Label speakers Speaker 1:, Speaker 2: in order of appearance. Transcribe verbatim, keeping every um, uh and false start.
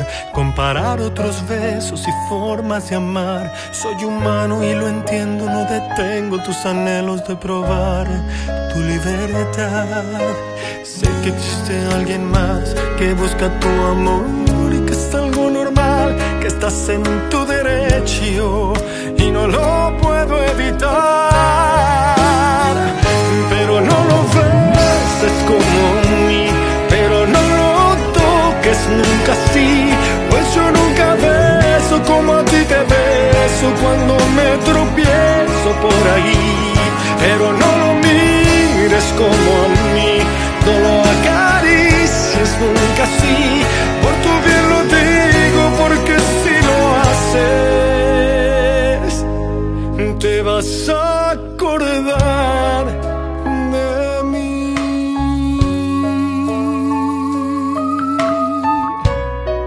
Speaker 1: comparar otros besos y formas de amar. Soy humano y lo entiendo, no detengo tus anhelos de probar tu libertad. Sé que existe alguien más que busca tu amor y que es algo normal, que estás en tu derecho y no lo puedo evitar. Pero no lo beses como mí, pero no lo toques nunca así, pues yo nunca beso como a ti te beso cuando me tropiezo por ahí.